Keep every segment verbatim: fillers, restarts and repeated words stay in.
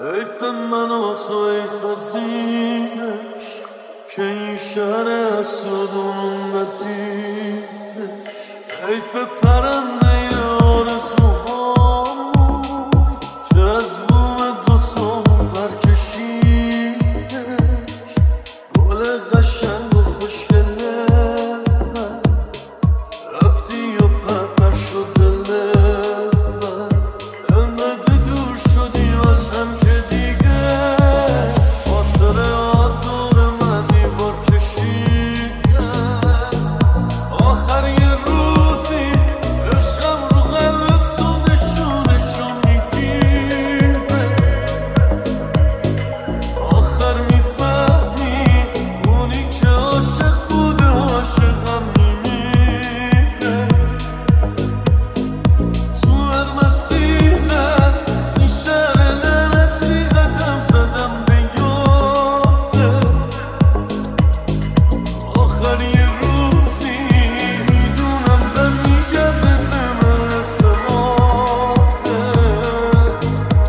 حیف من و تو حیف از اینش که این شهر اسدون بدیدش. حیف پرنده آرزوهامون که از بوم دوتامون برکشیدش. گل قشنگ و خوشگله من رفتی و پرپر شد دل من. انقدر دور شدی از هم که دیگه خاطرات دور من دیوار کشیدن. آخر یه روزی عشقم رو قلب تو نشونشو میگیره. آخر میفهمی اونی که عاشق بوده عاشقم میمیره. تو هر مسیر است این شهر لعنتی قدم زدم به یادت. آخر یه روزی میدونم برمیگرده به من اعتمادت.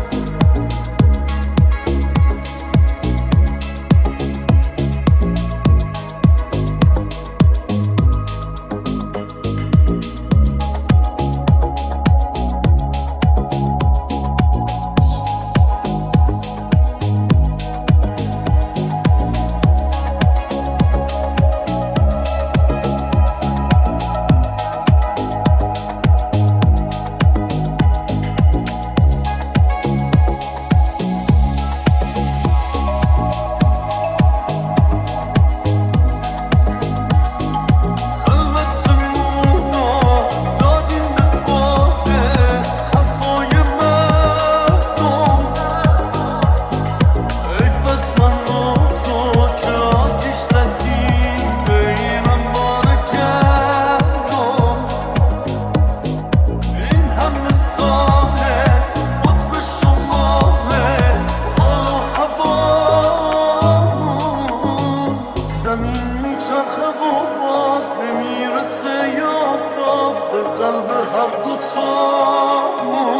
میچرخه و باز نمیرسه یه آفتاب به قلب هر دوتامون.